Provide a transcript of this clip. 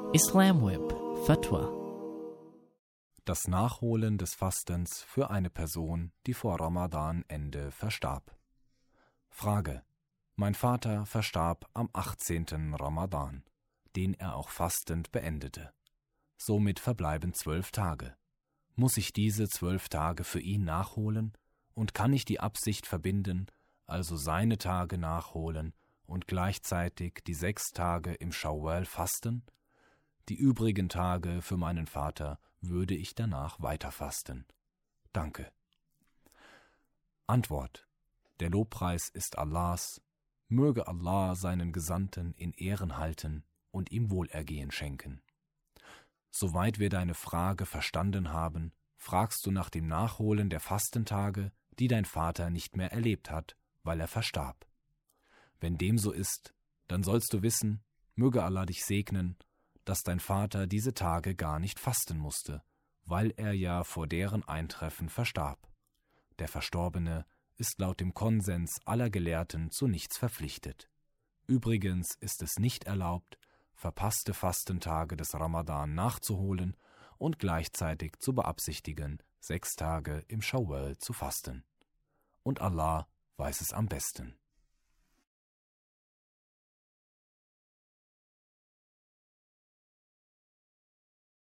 Islam Web Fatwa. Das Nachholen des Fastens für eine Person, die vor Ramadan-Ende verstarb. Frage: Mein Vater verstarb am 18. Ramadan, den er auch fastend beendete. Somit verbleiben 12 Tage. Muss ich diese 12 Tage für ihn nachholen und kann ich die Absicht verbinden, also seine Tage nachholen und gleichzeitig die 6 Tage im Schawwal fasten? Die übrigen Tage für meinen Vater würde ich danach weiter fasten. Danke. Antwort: Der Lobpreis ist Allahs. Möge Allah seinen Gesandten in Ehren halten und ihm Wohlergehen schenken. Soweit wir deine Frage verstanden haben, fragst du nach dem Nachholen der Fastentage, die dein Vater nicht mehr erlebt hat, weil er verstarb. Wenn dem so ist, dann sollst du wissen, möge Allah dich segnen, dass dein Vater diese Tage gar nicht fasten musste, weil er ja vor deren Eintreffen verstarb. Der Verstorbene ist laut dem Konsens aller Gelehrten zu nichts verpflichtet. Übrigens ist es nicht erlaubt, verpasste Fastentage des Ramadan nachzuholen und gleichzeitig zu beabsichtigen, 6 Tage im Schawwal zu fasten. Und Allah weiß es am besten.